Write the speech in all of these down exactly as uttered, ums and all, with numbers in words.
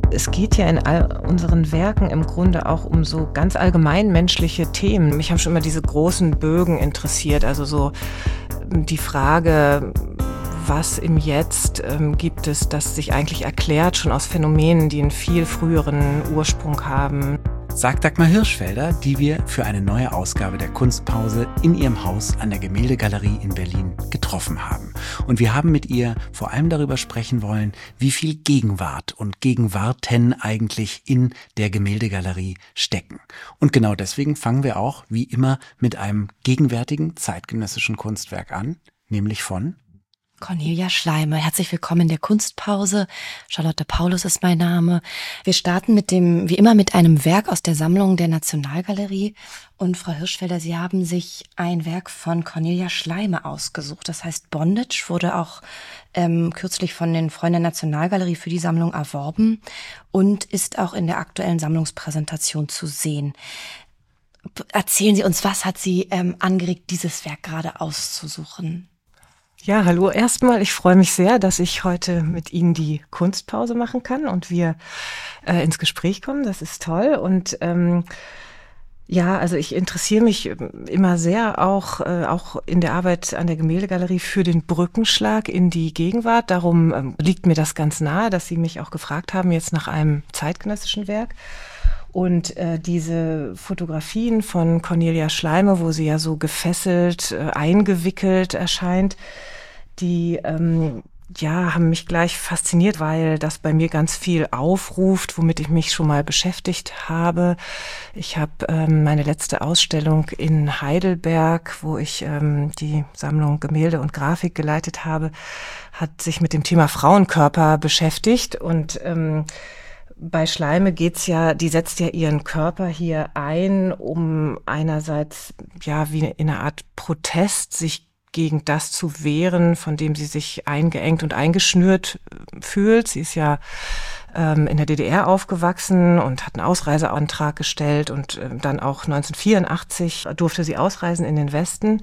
Es geht ja in all unseren Werken im Grunde auch um so ganz allgemein menschliche Themen. Mich haben schon immer diese großen Bögen interessiert, also so die Frage, was im Jetzt ähm, gibt es, das sich eigentlich erklärt, schon aus Phänomenen, die einen viel früheren Ursprung haben. Sagt Dagmar Hirschfelder, die wir für eine neue Ausgabe der Kunstpause in ihrem Haus an der Gemäldegalerie in Berlin getroffen haben. Und wir haben mit ihr vor allem darüber sprechen wollen, wie viel Gegenwart und Gegenwarten eigentlich in der Gemäldegalerie stecken. Und genau deswegen fangen wir auch, wie immer, mit einem gegenwärtigen zeitgenössischen Kunstwerk an, nämlich von Cornelia Schleime. Herzlich willkommen in der Kunstpause. Charlotte Paulus ist mein Name. Wir starten mit dem, wie immer, mit einem Werk aus der Sammlung der Nationalgalerie. Und Frau Hirschfelder, Sie haben sich ein Werk von Cornelia Schleime ausgesucht. Das heißt Bondage, wurde auch ähm, kürzlich von den Freunden der Nationalgalerie für die Sammlung erworben und ist auch in der aktuellen Sammlungspräsentation zu sehen. Erzählen Sie uns, was hat Sie ähm, angeregt, dieses Werk gerade auszusuchen? Ja, hallo erstmal. Ich freue mich sehr, dass ich heute mit Ihnen die Kunstpause machen kann und wir äh, ins Gespräch kommen. Das ist toll. Und ähm, ja, also ich interessiere mich immer sehr auch, äh, auch in der Arbeit an der Gemäldegalerie für den Brückenschlag in die Gegenwart. Darum ähm, liegt mir das ganz nahe, dass Sie mich auch gefragt haben jetzt nach einem zeitgenössischen Werk. Und äh, diese Fotografien von Cornelia Schleime, wo sie ja so gefesselt, äh, eingewickelt erscheint, die ähm, ja haben mich gleich fasziniert, weil das bei mir ganz viel aufruft, womit ich mich schon mal beschäftigt habe. Ich habe ähm, meine letzte Ausstellung in Heidelberg, wo ich ähm, die Sammlung Gemälde und Grafik geleitet habe, hat sich mit dem Thema Frauenkörper beschäftigt und ähm, bei Schleime geht's ja, die setzt ja ihren Körper hier ein, um einerseits ja wie in einer Art Protest sich gegen das zu wehren, von dem sie sich eingeengt und eingeschnürt fühlt. Sie ist ja ähm, in der D D R aufgewachsen und hat einen Ausreiseantrag gestellt und äh, dann auch neunzehnhundertvierundachtzig durfte sie ausreisen in den Westen.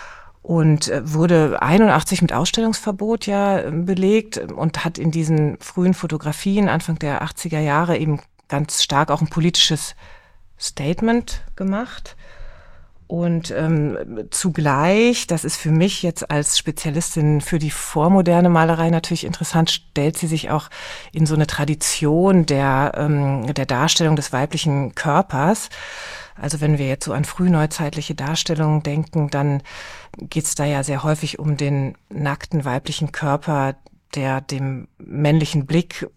Und wurde einundachtzig mit Ausstellungsverbot ja belegt und hat in diesen frühen Fotografien Anfang der achtziger Jahre eben ganz stark auch ein politisches Statement gemacht. Und ähm, zugleich, das ist für mich jetzt als Spezialistin für die vormoderne Malerei natürlich interessant, stellt sie sich auch in so eine Tradition der, ähm, der Darstellung des weiblichen Körpers. Also wenn wir jetzt so an frühneuzeitliche Darstellungen denken, dann geht's da ja sehr häufig um den nackten weiblichen Körper, der dem männlichen Blick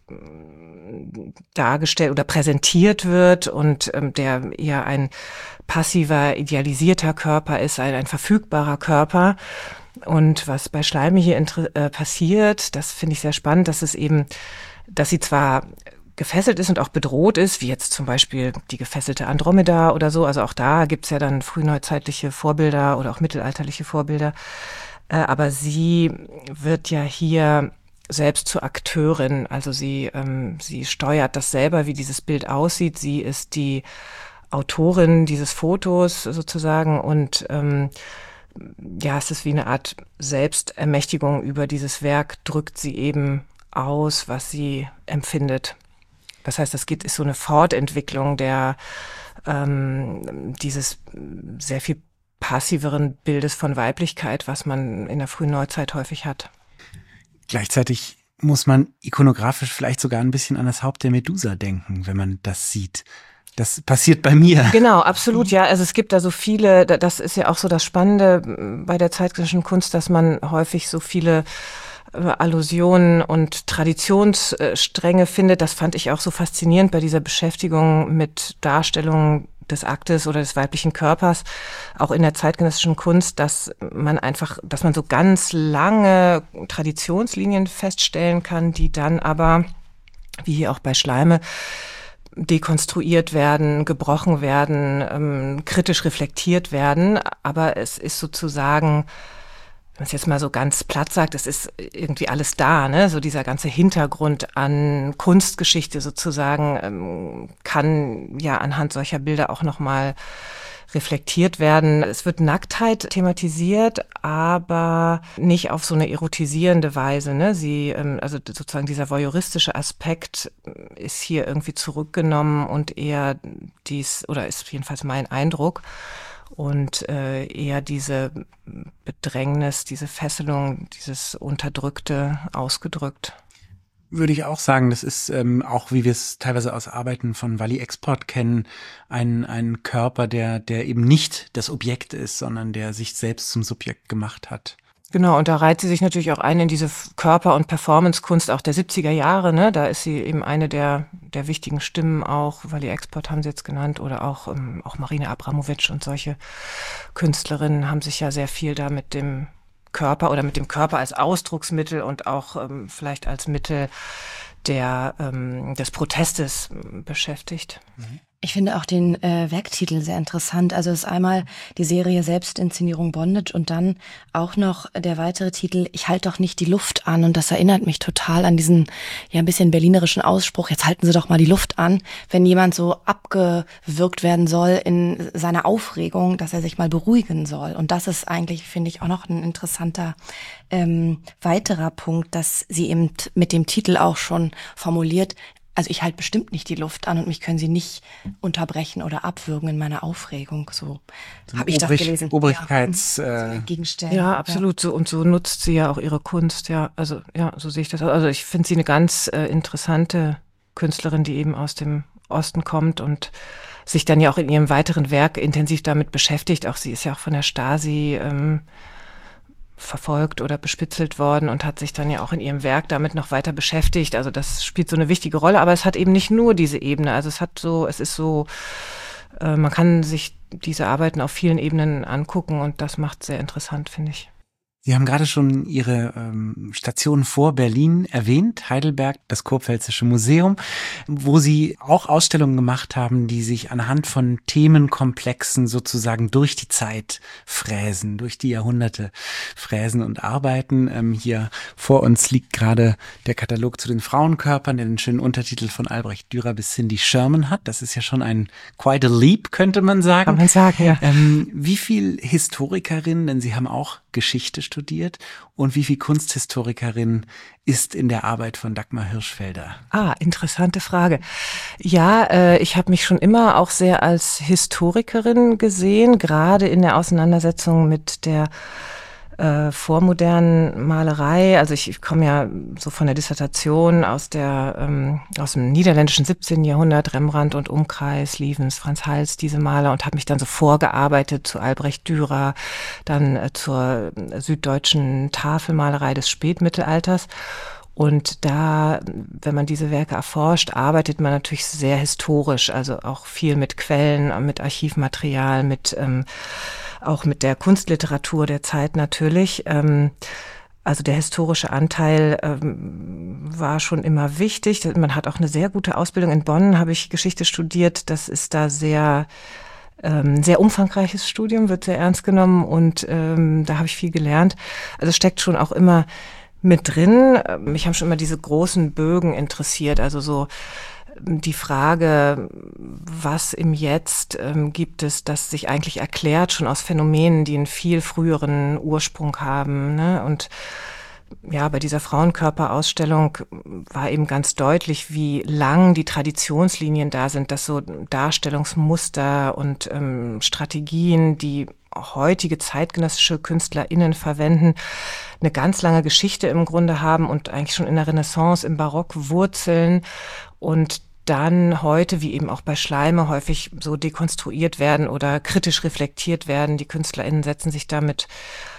dargestellt oder präsentiert wird und ähm, der eher ein passiver, idealisierter Körper ist, ein, ein verfügbarer Körper. Und was bei Schleime hier inter- äh, passiert, das finde ich sehr spannend, dass es eben, dass sie zwar gefesselt ist und auch bedroht ist, wie jetzt zum Beispiel die gefesselte Andromeda oder so. Also auch da gibt's ja dann frühneuzeitliche Vorbilder oder auch mittelalterliche Vorbilder. Äh, aber sie wird ja hier selbst zur Akteurin. Also sie, ähm, sie steuert das selber, wie dieses Bild aussieht. Sie ist die Autorin dieses Fotos sozusagen und ähm, ja, es ist wie eine Art Selbstermächtigung über dieses Werk, drückt sie eben aus, was sie empfindet. Das heißt, das geht, ist so eine Fortentwicklung der ähm, dieses sehr viel passiveren Bildes von Weiblichkeit, was man in der frühen Neuzeit häufig hat. Gleichzeitig muss man ikonografisch vielleicht sogar ein bisschen an das Haupt der Medusa denken, wenn man das sieht. Das passiert bei mir. Genau, absolut, ja. Also es gibt da so viele, das ist ja auch so das Spannende bei der zeitgenössischen Kunst, dass man häufig so viele Allusionen und Traditionsstränge findet. Das fand ich auch so faszinierend bei dieser Beschäftigung mit Darstellungen des Aktes oder des weiblichen Körpers, auch in der zeitgenössischen Kunst, dass man einfach, dass man so ganz lange Traditionslinien feststellen kann, die dann aber, wie hier auch bei Schleime, dekonstruiert werden, gebrochen werden, ähm, kritisch reflektiert werden. Aber es ist sozusagen, wenn man es jetzt mal so ganz platt sagt, es ist irgendwie alles da, ne? So dieser ganze Hintergrund an Kunstgeschichte sozusagen ähm, kann ja anhand solcher Bilder auch nochmal reflektiert werden. Es wird Nacktheit thematisiert, aber nicht auf so eine erotisierende Weise, ne? Sie, also sozusagen dieser voyeuristische Aspekt ist hier irgendwie zurückgenommen und eher dies, oder ist jedenfalls mein Eindruck, und äh, eher diese Bedrängnis, diese Fesselung, dieses Unterdrückte ausgedrückt. Würde ich auch sagen, das ist ähm, auch, wie wir es teilweise aus Arbeiten von Wally Export kennen, ein ein Körper, der der eben nicht das Objekt ist, sondern der sich selbst zum Subjekt gemacht hat. Genau, und da reiht sie sich natürlich auch ein in diese Körper- und Performancekunst auch der siebziger Jahre, ne? Da ist sie eben eine der der wichtigen Stimmen auch, Wally Export haben sie jetzt genannt, oder auch ähm, auch Marina Abramovic und solche Künstlerinnen haben sich ja sehr viel da mit dem Körper oder mit dem Körper als Ausdrucksmittel und auch ähm, vielleicht als Mittel der ähm, des Protestes äh, beschäftigt. Ich finde auch den äh, Werktitel sehr interessant. Also es ist einmal die Serie Selbstinszenierung Bondage und dann auch noch der weitere Titel Ich halte doch nicht die Luft an. Und das erinnert mich total an diesen ja ein bisschen berlinerischen Ausspruch, jetzt halten Sie doch mal die Luft an, wenn jemand so abgewürgt werden soll in seiner Aufregung, dass er sich mal beruhigen soll. Und das ist eigentlich, finde ich, auch noch ein interessanter ähm, weiterer Punkt, dass sie eben t- mit dem Titel auch schon formuliert, also ich halte bestimmt nicht die Luft an und mich können sie nicht unterbrechen oder abwürgen in meiner Aufregung. So, so habe ich das gelesen. Obrigkeits ja. äh, Gegenstellen. Ja, absolut. So, und so nutzt sie ja auch ihre Kunst. Ja, also ja, so sehe ich das. Also ich finde sie eine ganz äh, interessante Künstlerin, die eben aus dem Osten kommt und sich dann ja auch in ihrem weiteren Werk intensiv damit beschäftigt. Auch sie ist ja auch von der Stasi ähm, verfolgt oder bespitzelt worden und hat sich dann ja auch in ihrem Werk damit noch weiter beschäftigt. Also das spielt so eine wichtige Rolle, aber es hat eben nicht nur diese Ebene. Also es hat so, es ist so, äh, man kann sich diese Arbeiten auf vielen Ebenen angucken und das macht sehr interessant, finde ich. Sie haben gerade schon Ihre ähm, Station vor Berlin erwähnt, Heidelberg, das Kurpfälzische Museum, wo Sie auch Ausstellungen gemacht haben, die sich anhand von Themenkomplexen sozusagen durch die Zeit fräsen, durch die Jahrhunderte fräsen und arbeiten. Ähm, hier vor uns liegt gerade der Katalog zu den Frauenkörpern, der den schönen Untertitel von Albrecht Dürer bis Cindy Sherman hat. Das ist ja schon ein quite a leap, könnte man sagen. Kann man sagen, ja. Ähm, wie viel Historikerin, denn Sie haben auch Geschichte studiert, und wie viel Kunsthistorikerin ist in der Arbeit von Dagmar Hirschfelder? Ah, interessante Frage. Ja, äh, ich habe mich schon immer auch sehr als Historikerin gesehen, gerade in der Auseinandersetzung mit der äh, vormodernen Malerei. Also ich, ich komme ja so von der Dissertation aus der ähm, aus dem niederländischen siebzehnten Jahrhundert, Rembrandt und Umkreis, Lievens, Franz Hals, diese Maler, und habe mich dann so vorgearbeitet zu Albrecht Dürer, dann äh, zur süddeutschen Tafelmalerei des Spätmittelalters. Und da, wenn man diese Werke erforscht, arbeitet man natürlich sehr historisch, also auch viel mit Quellen, mit Archivmaterial, mit ähm, auch mit der Kunstliteratur der Zeit natürlich. Ähm, also der historische Anteil ähm, war schon immer wichtig. Man hat auch eine sehr gute Ausbildung in Bonn, habe ich Geschichte studiert. Das ist da sehr ähm, sehr umfangreiches Studium, wird sehr ernst genommen, und ähm, da habe ich viel gelernt. Also es steckt schon auch immer mit drin. Mich haben schon immer diese großen Bögen interessiert, also so die Frage, was im Jetzt ähm, gibt es, das sich eigentlich erklärt schon aus Phänomenen, die einen viel früheren Ursprung haben, ne? Und ja, bei dieser Frauenkörperausstellung war eben ganz deutlich, wie lang die Traditionslinien da sind, dass so Darstellungsmuster und ähm, Strategien, die heutige zeitgenössische KünstlerInnen verwenden, eine ganz lange Geschichte im Grunde haben und eigentlich schon in der Renaissance, im Barock wurzeln und dann heute, wie eben auch bei Schleime, häufig so dekonstruiert werden oder kritisch reflektiert werden. Die KünstlerInnen setzen sich damit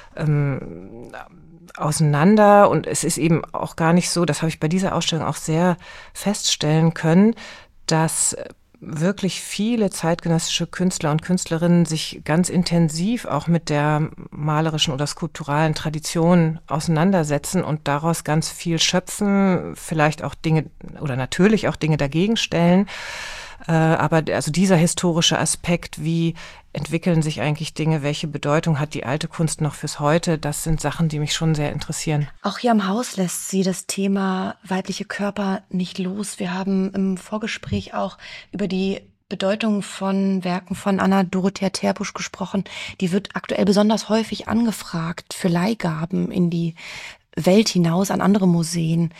ähm, auseinander, und es ist eben auch gar nicht so, das habe ich bei dieser Ausstellung auch sehr feststellen können, dass wirklich viele zeitgenössische Künstler und Künstlerinnen sich ganz intensiv auch mit der malerischen oder skulpturalen Tradition auseinandersetzen und daraus ganz viel schöpfen, vielleicht auch Dinge oder natürlich auch Dinge dagegen stellen. Äh, aber also dieser historische Aspekt, wie entwickeln sich eigentlich Dinge, welche Bedeutung hat die alte Kunst noch fürs Heute, das sind Sachen, die mich schon sehr interessieren. Auch hier am Haus lässt sie das Thema weibliche Körper nicht los. Wir haben im Vorgespräch auch über die Bedeutung von Werken von Anna Dorothea Terbusch gesprochen. Die wird aktuell besonders häufig angefragt für Leihgaben in die Welt hinaus an andere Museen.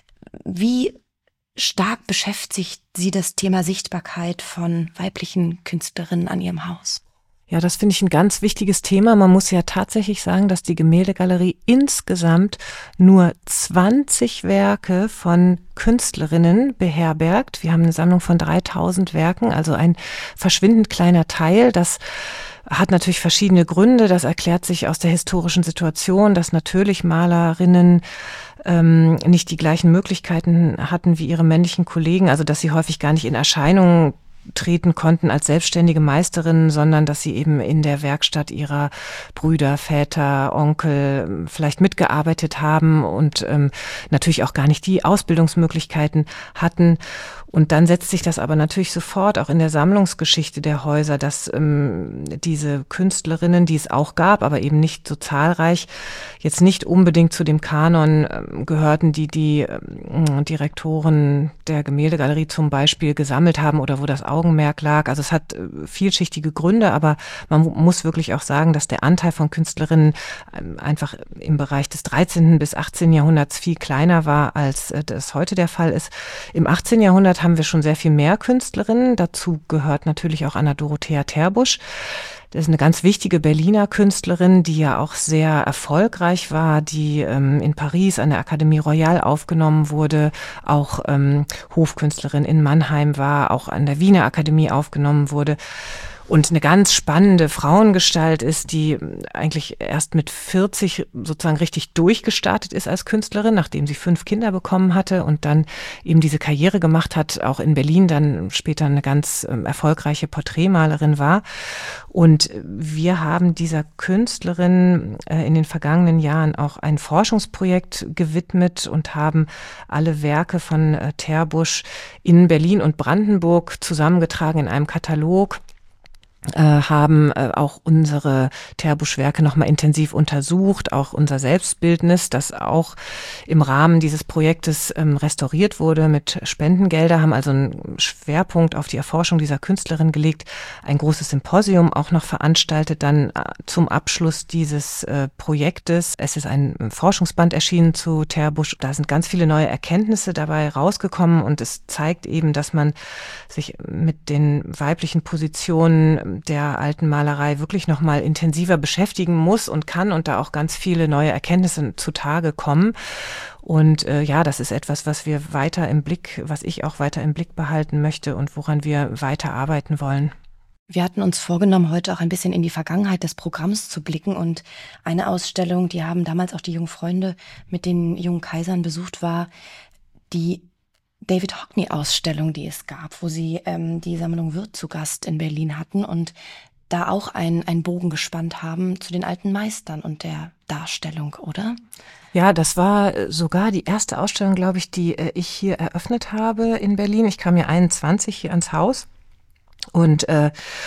Wie stark beschäftigt Sie das Thema Sichtbarkeit von weiblichen Künstlerinnen an Ihrem Haus? Ja, das finde ich ein ganz wichtiges Thema. Man muss ja tatsächlich sagen, dass die Gemäldegalerie insgesamt nur zwanzig Werke von Künstlerinnen beherbergt. Wir haben eine Sammlung von dreitausend Werken, also ein verschwindend kleiner Teil. Das hat natürlich verschiedene Gründe. Das erklärt sich aus der historischen Situation, dass natürlich Malerinnen ähm, nicht die gleichen Möglichkeiten hatten wie ihre männlichen Kollegen, also dass sie häufig gar nicht in Erscheinung treten konnten als selbstständige Meisterinnen, sondern dass sie eben in der Werkstatt ihrer Brüder, Väter, Onkel vielleicht mitgearbeitet haben und ähm, natürlich auch gar nicht die Ausbildungsmöglichkeiten hatten. Und dann setzt sich das aber natürlich sofort auch in der Sammlungsgeschichte der Häuser, dass ähm, diese Künstlerinnen, die es auch gab, aber eben nicht so zahlreich, jetzt nicht unbedingt zu dem Kanon ähm, gehörten, die die ähm, Direktoren der Gemäldegalerie zum Beispiel gesammelt haben oder wo das Augenmerk lag. Also es hat äh, vielschichtige Gründe, aber man muss wirklich auch sagen, dass der Anteil von Künstlerinnen ähm, einfach im Bereich des dreizehnten bis achtzehnten Jahrhunderts viel kleiner war, als äh, das heute der Fall ist. Im achtzehnten Jahrhundert haben wir schon sehr viel mehr Künstlerinnen. Dazu gehört natürlich auch Anna Dorothea Terbusch. Das ist eine ganz wichtige Berliner Künstlerin, die ja auch sehr erfolgreich war, die ähm, in Paris an der Akademie Royale aufgenommen wurde, auch ähm, Hofkünstlerin in Mannheim war, auch an der Wiener Akademie aufgenommen wurde. Und eine ganz spannende Frauengestalt ist, die eigentlich erst mit vierzig sozusagen richtig durchgestartet ist als Künstlerin, nachdem sie fünf Kinder bekommen hatte und dann eben diese Karriere gemacht hat, auch in Berlin dann später eine ganz ähm, erfolgreiche Porträtmalerin war. Und wir haben dieser Künstlerin äh, in den vergangenen Jahren auch ein Forschungsprojekt gewidmet und haben alle Werke von äh, Terbusch in Berlin und Brandenburg zusammengetragen in einem Katalog. Äh, haben äh, auch unsere Terbusch-Werke nochmal intensiv untersucht, auch unser Selbstbildnis, das auch im Rahmen dieses Projektes ähm, restauriert wurde mit Spendengelder, haben also einen Schwerpunkt auf die Erforschung dieser Künstlerin gelegt, ein großes Symposium auch noch veranstaltet, dann äh, zum Abschluss dieses äh, Projektes. Es ist ein Forschungsband erschienen zu Terbusch, da sind ganz viele neue Erkenntnisse dabei rausgekommen und es zeigt eben, dass man sich mit den weiblichen Positionen der alten Malerei wirklich noch mal intensiver beschäftigen muss und kann und da auch ganz viele neue Erkenntnisse zutage kommen. Und äh, ja, das ist etwas, was wir weiter im Blick, was ich auch weiter im Blick behalten möchte und woran wir weiter arbeiten wollen. Wir hatten uns vorgenommen, heute auch ein bisschen in die Vergangenheit des Programms zu blicken und eine Ausstellung, die haben damals auch die jungen Freunde mit den jungen Kaisern besucht, war die David Hockney-Ausstellung, die es gab, wo sie ähm, die Sammlung Wirth zu Gast in Berlin hatten und da auch ein, einen Bogen gespannt haben zu den alten Meistern und der Darstellung, oder? Ja, das war sogar die erste Ausstellung, glaube ich, die äh, ich hier eröffnet habe in Berlin. Ich kam ja einundzwanzig hier ans Haus und äh,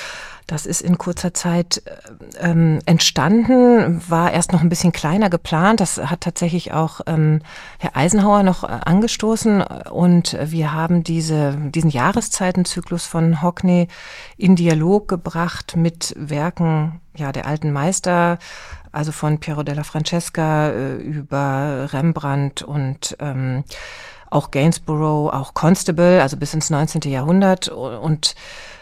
das ist in kurzer Zeit ähm, entstanden, war erst noch ein bisschen kleiner geplant. Das hat tatsächlich auch ähm, Herr Eisenhower noch äh, angestoßen. Und wir haben diese, diesen Jahreszeitenzyklus von Hockney in Dialog gebracht mit Werken ja, der alten Meister, also von Piero della Francesca äh, über Rembrandt und ähm, auch Gainsborough, auch Constable, also bis ins neunzehnte Jahrhundert. Und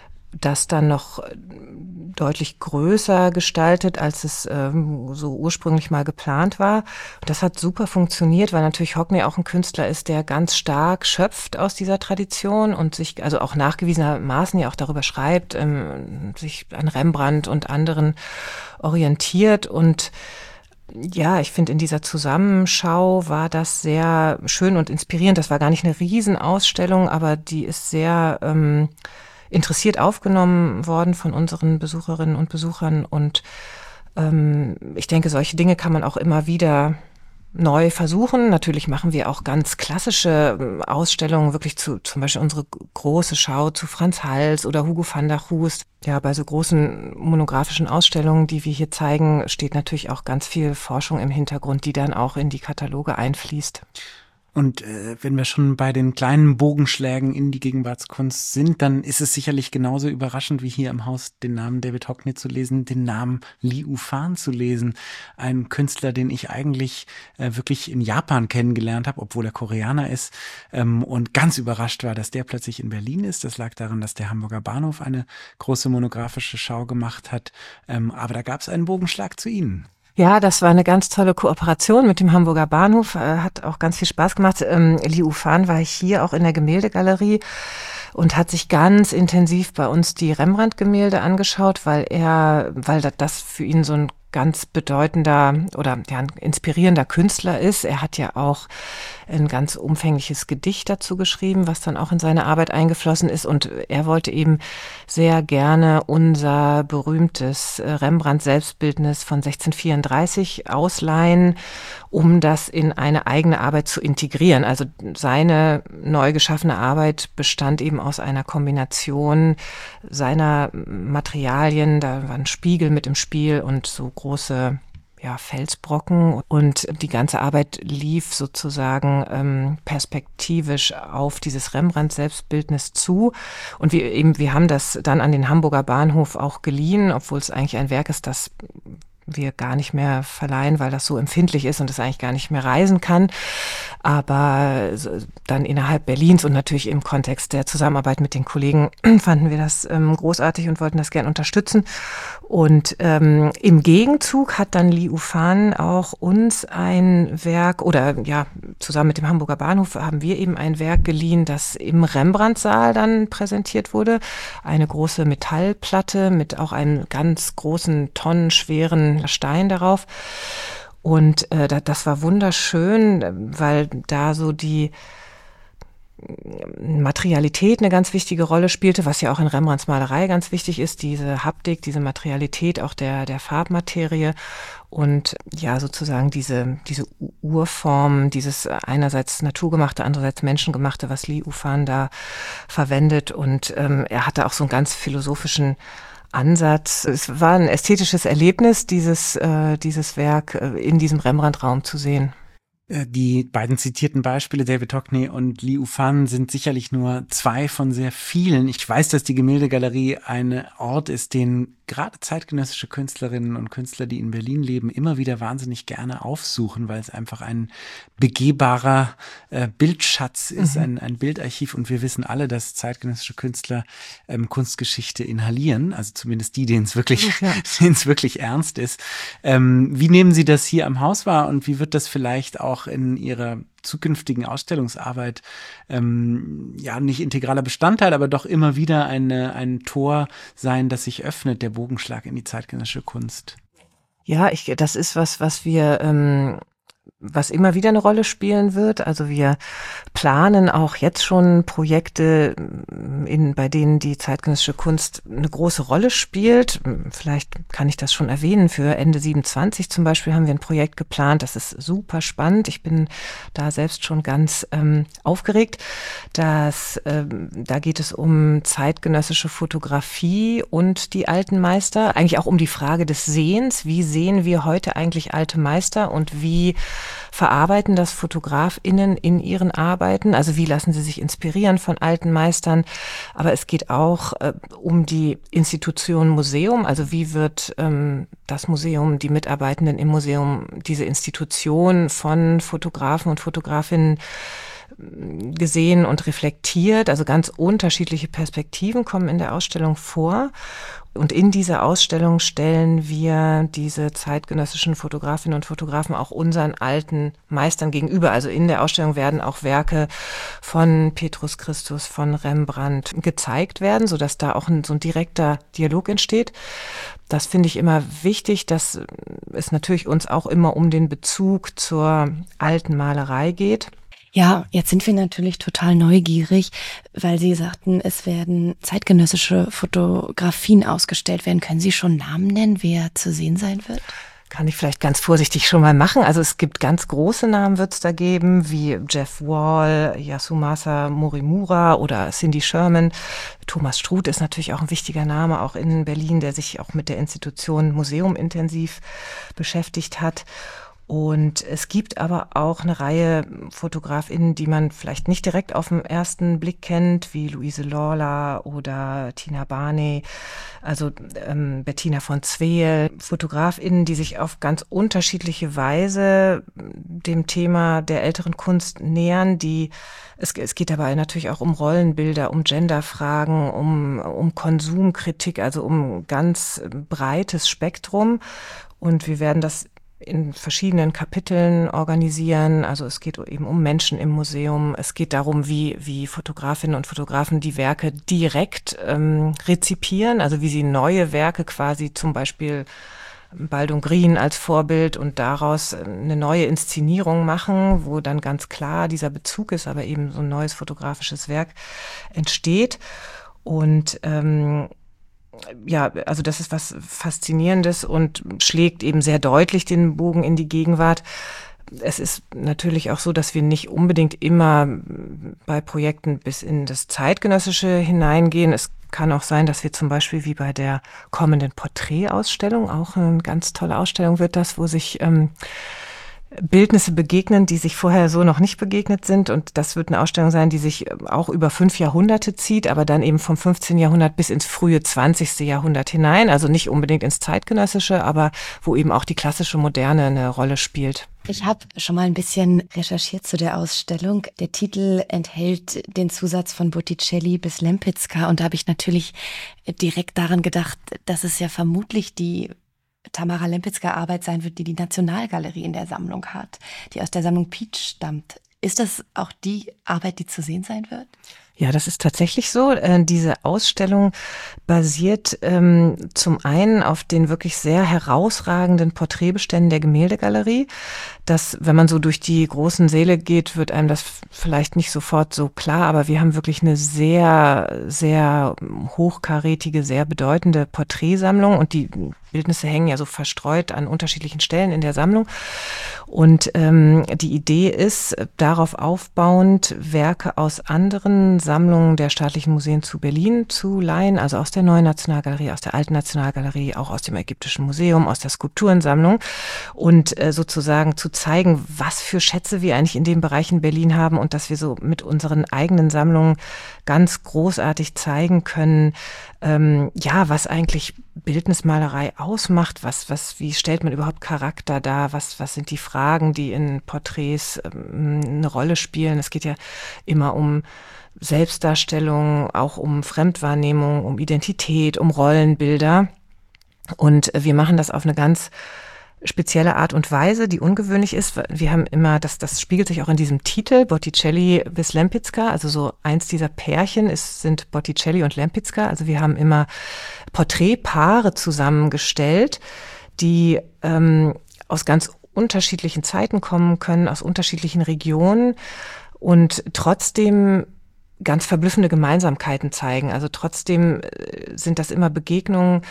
das dann noch deutlich größer gestaltet, als es ähm, so ursprünglich mal geplant war. Und das hat super funktioniert, weil natürlich Hockney auch ein Künstler ist, der ganz stark schöpft aus dieser Tradition und sich also auch nachgewiesenermaßen ja auch darüber schreibt, ähm, sich an Rembrandt und anderen orientiert. Und ja, ich finde, in dieser Zusammenschau war das sehr schön und inspirierend. Das war gar nicht eine Riesenausstellung, aber die ist sehr ähm, interessiert aufgenommen worden von unseren Besucherinnen und Besuchern. Und ähm, ich denke, solche Dinge kann man auch immer wieder neu versuchen. Natürlich machen wir auch ganz klassische Ausstellungen, wirklich zu, zum Beispiel unsere große Schau zu Franz Hals oder Hugo van der Goes. Ja, bei so großen monografischen Ausstellungen, die wir hier zeigen, steht natürlich auch ganz viel Forschung im Hintergrund, die dann auch in die Kataloge einfließt. Und äh, wenn wir schon bei den kleinen Bogenschlägen in die Gegenwartskunst sind, dann ist es sicherlich genauso überraschend wie hier im Haus den Namen David Hockney zu lesen, den Namen Lee Ufan zu lesen. Ein Künstler, den ich eigentlich äh, wirklich in Japan kennengelernt habe, obwohl er Koreaner ist, ähm, und ganz überrascht war, dass der plötzlich in Berlin ist. Das lag daran, dass der Hamburger Bahnhof eine große monografische Schau gemacht hat. Ähm, aber da gab es einen Bogenschlag zu Ihnen. Ja, das war eine ganz tolle Kooperation mit dem Hamburger Bahnhof, äh, hat auch ganz viel Spaß gemacht. Ähm, Lee Ufan war hier auch in der Gemäldegalerie und hat sich ganz intensiv bei uns die Rembrandt-Gemälde angeschaut, weil er, weil das für ihn so ein ganz bedeutender oder ja, ein inspirierender Künstler ist. Er hat ja auch ein ganz umfängliches Gedicht dazu geschrieben, was dann auch in seine Arbeit eingeflossen ist. Und er wollte eben sehr gerne unser berühmtes Rembrandt-Selbstbildnis von sechzehnhundertvierunddreißig ausleihen, um das in eine eigene Arbeit zu integrieren. Also seine neu geschaffene Arbeit bestand eben aus einer Kombination seiner Materialien. Da war ein Spiegel mit im Spiel und so große ja, Felsbrocken, und die ganze Arbeit lief sozusagen ähm, perspektivisch auf dieses Rembrandt-Selbstbildnis zu. Und wir eben, wir haben das dann an den Hamburger Bahnhof auch geliehen, obwohl es eigentlich ein Werk ist, das wir gar nicht mehr verleihen, weil das so empfindlich ist und es eigentlich gar nicht mehr reisen kann. Aber dann innerhalb Berlins und natürlich im Kontext der Zusammenarbeit mit den Kollegen fanden wir das ähm, großartig und wollten das gern unterstützen. Und ähm, im Gegenzug hat dann Lee Ufan auch uns ein Werk, oder ja, zusammen mit dem Hamburger Bahnhof haben wir eben ein Werk geliehen, das im Rembrandt-Saal dann präsentiert wurde. Eine große Metallplatte mit auch einem ganz großen, tonnenschweren Stein darauf. Und äh, das war wunderschön, weil da so die Materialität eine ganz wichtige Rolle spielte, was ja auch in Rembrandts Malerei ganz wichtig ist, diese Haptik, diese Materialität auch der der Farbmaterie und ja sozusagen diese diese Urform, dieses einerseits naturgemachte, andererseits menschengemachte, was Lee Ufan da verwendet. Und ähm, er hatte auch so einen ganz philosophischen Ansatz. Es war ein ästhetisches Erlebnis, dieses äh, dieses Werk äh, in diesem Rembrandt-Raum zu sehen. Die beiden zitierten Beispiele, David Hockney und Lee Ufan, sind sicherlich nur zwei von sehr vielen. Ich weiß, dass die Gemäldegalerie ein Ort ist, den gerade zeitgenössische Künstlerinnen und Künstler, die in Berlin leben, immer wieder wahnsinnig gerne aufsuchen, weil es einfach ein begehbarer äh, Bildschatz ist, mhm. ein, ein Bildarchiv. Und wir wissen alle, dass zeitgenössische Künstler ähm, Kunstgeschichte inhalieren, also zumindest die, denen es wirklich, ja. denen es wirklich ernst ist. Ähm, wie nehmen Sie das hier am Haus wahr und wie wird das vielleicht auch in Ihrer zukünftigen Ausstellungsarbeit ähm, ja nicht integraler Bestandteil, aber doch immer wieder eine, ein Tor sein, das sich öffnet, der Bogenschlag in die zeitgenössische Kunst? Ja, ich, das ist was, was wir ähm was immer wieder eine Rolle spielen wird. Also wir planen auch jetzt schon Projekte, in, bei denen die zeitgenössische Kunst eine große Rolle spielt. Vielleicht kann ich das schon erwähnen. Für Ende siebenundzwanzig zum Beispiel haben wir ein Projekt geplant. Das ist super spannend. Ich bin da selbst schon ganz ähm, aufgeregt. Das, ähm, da geht es um zeitgenössische Fotografie und die alten Meister. Eigentlich auch um die Frage des Sehens. Wie sehen wir heute eigentlich alte Meister und wie verarbeiten das FotografInnen in ihren Arbeiten? Also wie lassen sie sich inspirieren von alten Meistern? Aber es geht auch äh, um die Institution Museum. Also wie wird ähm, das Museum, die Mitarbeitenden im Museum, diese Institution von Fotografen und Fotografinnen gesehen und reflektiert. Also ganz unterschiedliche Perspektiven kommen in der Ausstellung vor. Und in dieser Ausstellung stellen wir diese zeitgenössischen Fotografinnen und Fotografen auch unseren alten Meistern gegenüber. Also in der Ausstellung werden auch Werke von Petrus Christus, von Rembrandt gezeigt werden, sodass da auch ein, so ein direkter Dialog entsteht. Das finde ich immer wichtig, dass es natürlich uns auch immer um den Bezug zur alten Malerei geht. Ja, jetzt sind wir natürlich total neugierig, weil Sie sagten, es werden zeitgenössische Fotografien ausgestellt werden. Können Sie schon Namen nennen, wer zu sehen sein wird? Kann ich vielleicht ganz vorsichtig schon mal machen. Also es gibt ganz große Namen, wird es da geben, wie Jeff Wall, Yasumasa Morimura oder Cindy Sherman. Thomas Struth ist natürlich auch ein wichtiger Name, auch in Berlin, der sich auch mit der Institution Museum intensiv beschäftigt hat. Und es gibt aber auch eine Reihe FotografInnen, die man vielleicht nicht direkt auf den ersten Blick kennt, wie Luise Lorla oder Tina Barney, also ähm, Bettina von Zweel, FotografInnen, die sich auf ganz unterschiedliche Weise dem Thema der älteren Kunst nähern, die es, es geht dabei natürlich auch um Rollenbilder, um Genderfragen, um, um Konsumkritik, also um ein ganz breites Spektrum. Und wir werden das in verschiedenen Kapiteln organisieren. Also es geht eben um Menschen im Museum. Es geht darum, wie, wie Fotografinnen und Fotografen die Werke direkt ähm, rezipieren, also wie sie neue Werke quasi, zum Beispiel Baldung Grien als Vorbild, und daraus eine neue Inszenierung machen, wo dann ganz klar dieser Bezug ist, aber eben so ein neues fotografisches Werk entsteht. Und ähm, ja, also das ist was Faszinierendes und schlägt eben sehr deutlich den Bogen in die Gegenwart. Es ist natürlich auch so, dass wir nicht unbedingt immer bei Projekten bis in das Zeitgenössische hineingehen. Es kann auch sein, dass wir zum Beispiel wie bei der kommenden Porträtausstellung, auch eine ganz tolle Ausstellung wird das, wo sich ähm, Bildnisse begegnen, die sich vorher so noch nicht begegnet sind. Und das wird eine Ausstellung sein, die sich auch über fünf Jahrhunderte zieht, aber dann eben vom fünfzehnten Jahrhundert bis ins frühe zwanzigste Jahrhundert hinein. Also nicht unbedingt ins Zeitgenössische, aber wo eben auch die klassische Moderne eine Rolle spielt. Ich habe schon mal ein bisschen recherchiert zu der Ausstellung. Der Titel enthält den Zusatz von Botticelli bis Lempicka. Und da habe ich natürlich direkt daran gedacht, dass es ja vermutlich die Tamara Lempicka-Arbeit sein wird, die die Nationalgalerie in der Sammlung hat, die aus der Sammlung Pietsch stammt. Ist das auch die Arbeit, die zu sehen sein wird? Ja, das ist tatsächlich so. Äh, diese Ausstellung basiert ähm, zum einen auf den wirklich sehr herausragenden Porträtbeständen der Gemäldegalerie. Das, wenn man so durch die großen Säle geht, wird einem das vielleicht nicht sofort so klar, aber wir haben wirklich eine sehr, sehr hochkarätige, sehr bedeutende Porträtsammlung, und die Bildnisse hängen ja so verstreut an unterschiedlichen Stellen in der Sammlung. Und ähm, die Idee ist, darauf aufbauend Werke aus anderen Sammlungen der staatlichen Museen zu Berlin zu leihen, also aus der Neuen Nationalgalerie, aus der Alten Nationalgalerie, auch aus dem Ägyptischen Museum, aus der Skulpturensammlung, und äh, sozusagen zu zeigen, was für Schätze wir eigentlich in dem Bereich in Berlin haben, und dass wir so mit unseren eigenen Sammlungen ganz großartig zeigen können, ähm, ja, was eigentlich Bildnismalerei ausmacht, was, was, wie stellt man überhaupt Charakter dar, was, was sind die Fragen, die in Porträts ähm, eine Rolle spielen. Es geht ja immer um Selbstdarstellung, auch um Fremdwahrnehmung, um Identität, um Rollenbilder, und wir machen das auf eine ganz spezielle Art und Weise, die ungewöhnlich ist. Wir haben immer, das, das spiegelt sich auch in diesem Titel, Botticelli bis Lempicka, also so eins dieser Pärchen ist, sind Botticelli und Lempicka. Also wir haben immer Porträtpaare zusammengestellt, die ähm, aus ganz unterschiedlichen Zeiten kommen können, aus unterschiedlichen Regionen, und trotzdem ganz verblüffende Gemeinsamkeiten zeigen. Also trotzdem sind das immer Begegnungen,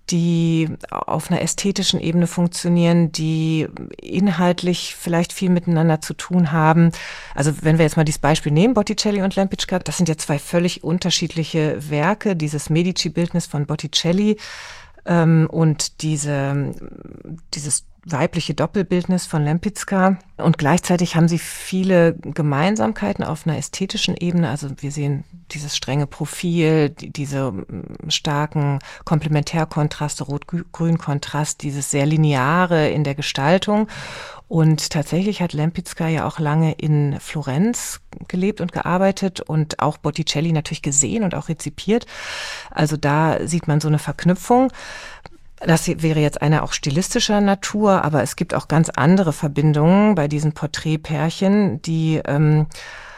die auf einer ästhetischen Ebene funktionieren, die inhaltlich vielleicht viel miteinander zu tun haben. Also wenn wir jetzt mal dieses Beispiel nehmen, Botticelli und Lempicka, das sind ja zwei völlig unterschiedliche Werke. Dieses Medici-Bildnis von Botticelli ähm, und diese, dieses weibliche Doppelbildnis von Lempicka, und gleichzeitig haben sie viele Gemeinsamkeiten auf einer ästhetischen Ebene. Also wir sehen dieses strenge Profil, die, diese starken Komplementärkontraste, Rot-Grün-Kontrast, dieses sehr Lineare in der Gestaltung. Und tatsächlich hat Lempicka ja auch lange in Florenz gelebt und gearbeitet und auch Botticelli natürlich gesehen und auch rezipiert. Also da sieht man so eine Verknüpfung. Das wäre jetzt eine auch stilistischer Natur, aber es gibt auch ganz andere Verbindungen bei diesen Porträtpärchen, die ähm,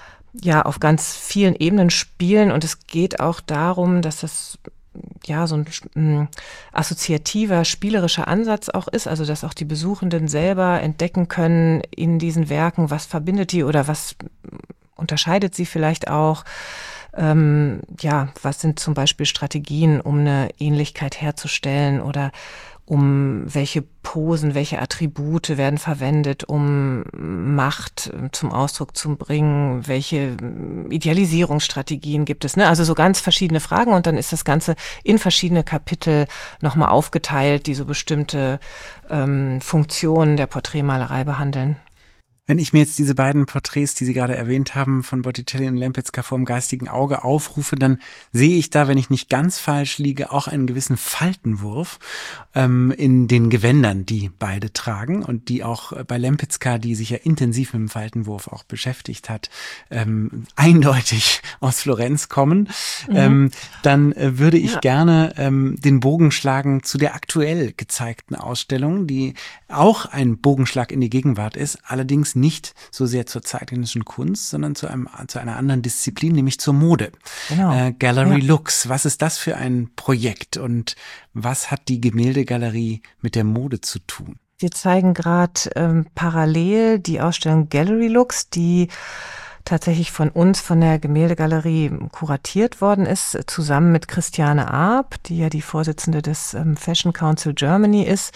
ja auf ganz vielen Ebenen spielen, und es geht auch darum, dass das ja so ein ähm, assoziativer, spielerischer Ansatz auch ist, also dass auch die Besuchenden selber entdecken können in diesen Werken, was verbindet die oder was unterscheidet sie vielleicht auch. ähm, ja, was sind zum Beispiel Strategien, um eine Ähnlichkeit herzustellen oder um welche Posen, welche Attribute werden verwendet, um Macht zum Ausdruck zu bringen, welche Idealisierungsstrategien gibt es, ne? Also so ganz verschiedene Fragen und dann ist das Ganze in verschiedene Kapitel nochmal aufgeteilt, die so bestimmte ähm, Funktionen der Porträtmalerei behandeln. Wenn ich mir jetzt diese beiden Porträts, die Sie gerade erwähnt haben, von Botticelli und Lempicka vor dem geistigen Auge aufrufe, dann sehe ich da, wenn ich nicht ganz falsch liege, auch einen gewissen Faltenwurf ähm, in den Gewändern, die beide tragen und die auch bei Lempicka, die sich ja intensiv mit dem Faltenwurf auch beschäftigt hat, ähm, eindeutig aus Florenz kommen. Mhm. Ähm, dann äh, würde ich ja. gerne ähm, den Bogen schlagen zu der aktuell gezeigten Ausstellung, die auch ein Bogenschlag in die Gegenwart ist, allerdings nicht so sehr zur zeitgenössischen Kunst, sondern zu einem zu einer anderen Disziplin, nämlich zur Mode. Genau. Äh, Gallery ja. Lux. Was ist das für ein Projekt und was hat die Gemäldegalerie mit der Mode zu tun? Wir zeigen gerade ähm, parallel die Ausstellung Gallery Lux, die tatsächlich von uns, von der Gemäldegalerie kuratiert worden ist, zusammen mit Christiane Arp, die ja die Vorsitzende des ähm, Fashion Council Germany ist.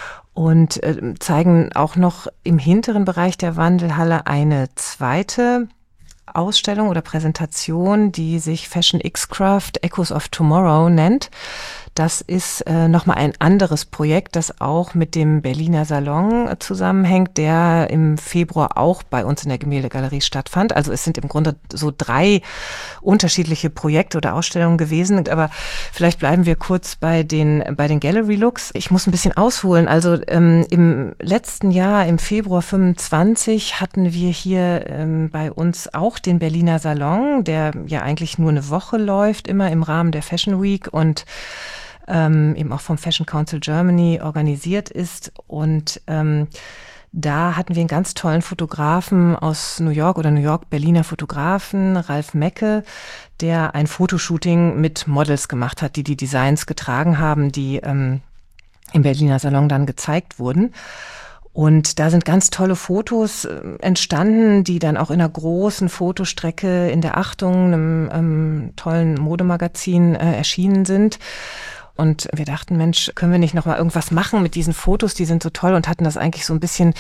Und äh, zeigen auch noch im hinteren Bereich der Wandelhalle eine zweite Ausstellung oder Präsentation, die sich Fashion X-Craft Echoes of Tomorrow nennt. Das ist äh, nochmal ein anderes Projekt, das auch mit dem Berliner Salon äh, zusammenhängt, der im Februar auch bei uns in der Gemäldegalerie stattfand. Also es sind im Grunde so drei unterschiedliche Projekte oder Ausstellungen gewesen. Aber vielleicht bleiben wir kurz bei den bei den Gallery Looks. Ich muss ein bisschen ausholen. Also ähm, im letzten Jahr, im Februar fünfundzwanzig, hatten wir hier ähm, bei uns auch den Berliner Salon, der ja eigentlich nur eine Woche läuft, immer im Rahmen der Fashion Week und Ähm, eben auch vom Fashion Council Germany organisiert ist. Und ähm, da hatten wir einen ganz tollen Fotografen aus New York oder New York-Berliner Fotografen, Ralf Mecke, der ein Fotoshooting mit Models gemacht hat, die die Designs getragen haben, die ähm, im Berliner Salon dann gezeigt wurden. Und da sind ganz tolle Fotos äh, entstanden, die dann auch in einer großen Fotostrecke in der Achtung, einem ähm, tollen Modemagazin äh, erschienen sind. Und wir dachten, Mensch, können wir nicht noch mal irgendwas machen mit diesen Fotos? Die sind so toll und hatten das eigentlich so ein bisschen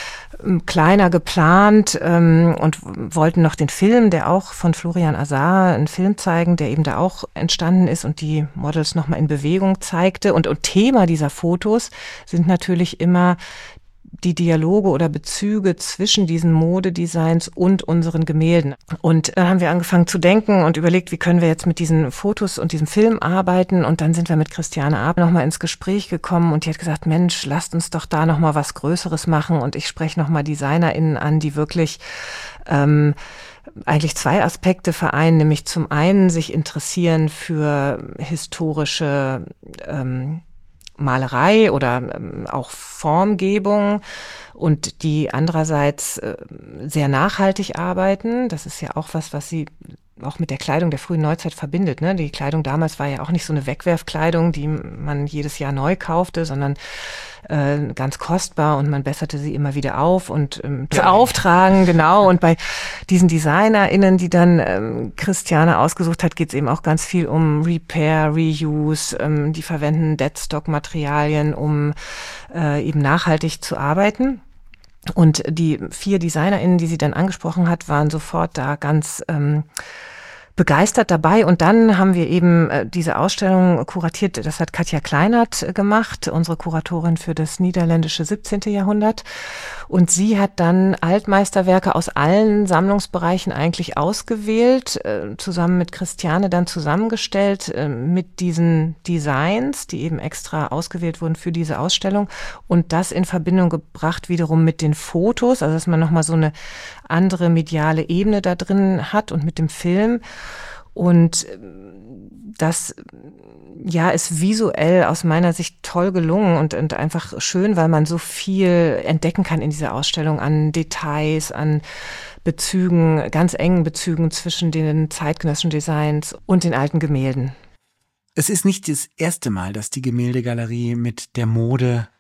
kleiner geplant ähm, und wollten noch den Film, der auch von Florian Azar, einen Film zeigen, der eben da auch entstanden ist und die Models noch mal in Bewegung zeigte. Und, und Thema dieser Fotos sind natürlich immer die Dialoge oder Bezüge zwischen diesen Modedesigns und unseren Gemälden. Und dann haben wir angefangen zu denken und überlegt, wie können wir jetzt mit diesen Fotos und diesem Film arbeiten. Und dann sind wir mit Christiane Arp nochmal ins Gespräch gekommen und die hat gesagt, Mensch, lasst uns doch da nochmal was Größeres machen. Und ich spreche nochmal DesignerInnen an, die wirklich ähm, eigentlich zwei Aspekte vereinen, nämlich zum einen sich interessieren für historische ähm, Malerei oder ähm, auch Formgebung und die andererseits äh, sehr nachhaltig arbeiten. Das ist ja auch was, was sie auch mit der Kleidung der frühen Neuzeit verbindet, ne? Die Kleidung damals war ja auch nicht so eine Wegwerfkleidung, die man jedes Jahr neu kaufte, sondern äh, ganz kostbar und man besserte sie immer wieder auf und ähm, zu auftragen, genau. Und bei diesen DesignerInnen, die dann ähm, Christiane ausgesucht hat, geht es eben auch ganz viel um Repair, Reuse. Ähm, die verwenden Deadstock-Materialien, um äh, eben nachhaltig zu arbeiten. Und die vier DesignerInnen, die sie dann angesprochen hat, waren sofort da ganz ähm, begeistert dabei. Und dann haben wir eben äh, diese Ausstellung kuratiert. Das hat Katja Kleinert äh, gemacht, unsere Kuratorin für das niederländische siebzehnte Jahrhundert. Und sie hat dann Altmeisterwerke aus allen Sammlungsbereichen eigentlich ausgewählt, äh, zusammen mit Christiane dann zusammengestellt äh, mit diesen Designs, die eben extra ausgewählt wurden für diese Ausstellung. Und das in Verbindung gebracht wiederum mit den Fotos, also dass man nochmal so eine andere mediale Ebene da drin hat und mit dem Film. Und das, ja, ist visuell aus meiner Sicht toll gelungen und, und einfach schön, weil man so viel entdecken kann in dieser Ausstellung an Details, an Bezügen, ganz engen Bezügen zwischen den zeitgenössischen Designs und den alten Gemälden. Es ist nicht das erste Mal, dass die Gemäldegalerie mit der Mode